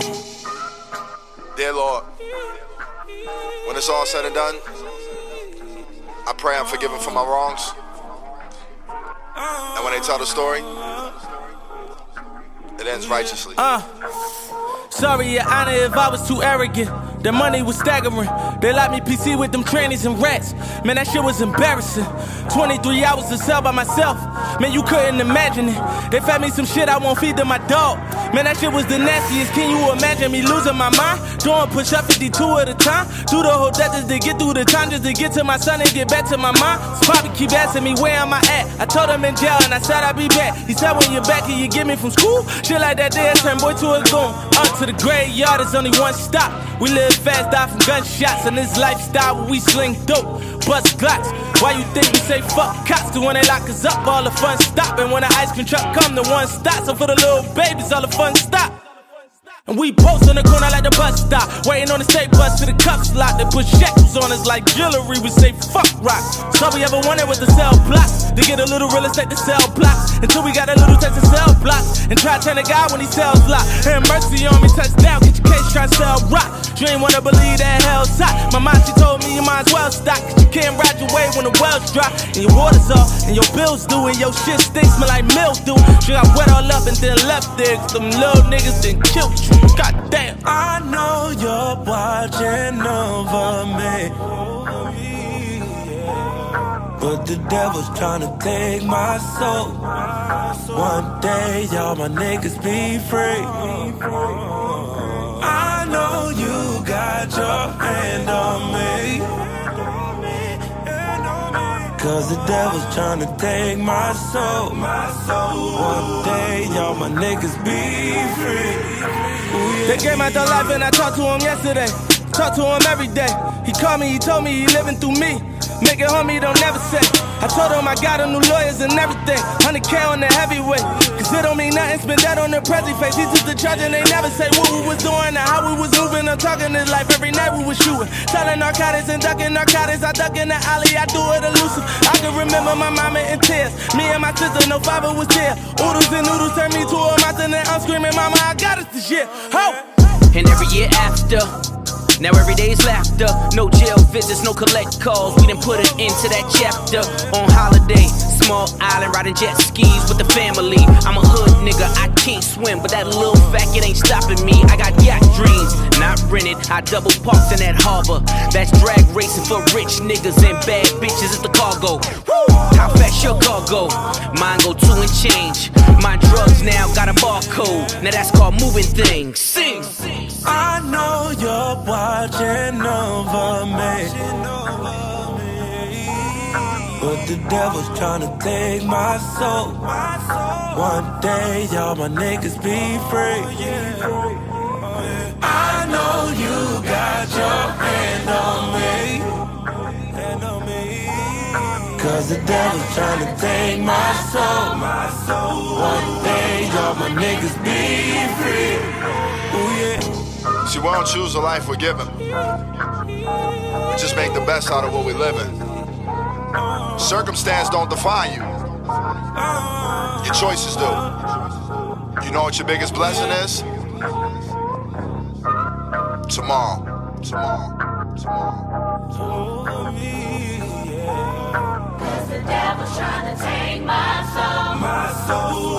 Dear Lord, when it's all said and done, I pray I'm forgiven for my wrongs. And when they tell the story, it ends righteously. Sorry, Your Honor, if I was too arrogant. The money was staggering. They locked me PC with them trannies and rats. Man, that shit was embarrassing. 23 hours to sell by myself. Man, you couldn't imagine it. They fed me some shit I won't feed to my dog. Man, that shit was the nastiest. Can you imagine me losing my mind? Doing push-up 52 at a time. Do the whole death just to get through the time, just to get to my son and get back to my mom. So Poppy keep asking me where am I at. I told him in jail and I said I'll be back. He said when you're back, can you get me from school? Shit like that, they turn boy to a goon. To the graveyard, there's only one stop. We live fast, die from gunshots. And this lifestyle where we sling dope, bust glocks. Why you think we say fuck cops? Cause when they lock us up, all the fun stop. And when the ice cream truck come, the one stop. So for the little babies, all the fun stop. And we post on the corner like the bus stop, waiting on the state bus to the cuffs lock. They put shackles on us like jewelry, we say fuck rock. So we ever wanted was to sell blocks, to get a little real estate to sell blocks, until we got a little tax to sell blocks, and try to turn a guy when he sells lot. And mercy on me, touchdown, get your case, try to sell rock. You ain't wanna believe that hell's hot. My mom, she told me you might as well stop, cause you can't ride your wave when the wells dry, and your water's off, and your bills due, and your shit stinks, smell like mildew. She got wet all up and then left there, cause them little niggas done killed you. God damn. I know you're watching over me, but the devil's tryna take my soul. One day, y'all my niggas be free. I know you got your hand on me, cause the devil's tryna take my soul. One day, y'all my niggas be free. They gave my dog life and I talked to him yesterday. Talk to him every day. He called me, he told me he living through me. Make it home, he don't never say. I told him I got him new lawyers and everything. 100K on the heavyweight, cause it don't mean nothing, spend that on the present face. He took the charge and they never say what we was doing and how we was moving. I'm talking this life, every night we was shooting, selling narcotics and ducking narcotics. I duck in the alley, I do it elusive. I can remember my mama in tears, me and my sister, no father was there. Oodles and noodles turned me to a mountain and I'm screaming, mama, I got us this shit. Ho! And every year after, now every day's laughter. No jail visits, no collect calls. We done put an end to that chapter. On holiday, small island, riding jet skis with the family. I'm a hood nigga, I can't swim, but that little fact, it ain't stopping me. I got yacht dreams, not rented. I double parked in that harbor. That's drag racing for rich niggas and bad bitches at the cargo. Woo! How fast your car go? Mine go 2 and change. My drugs now got a barcode. Now that's called moving things. Sing! I know you're watching over me, but the devil's tryna take my soul. One day, y'all my niggas be free. I know you got your hand on me, cause the devil's tryna take my soul. One day, y'all my niggas be free. Ooh, yeah. See, we don't choose the life we're given. We just make the best out of what we live in. Circumstance don't define you. Your choices do. You know what your biggest blessing is? Tomorrow. Cause the devil's trying to take my soul.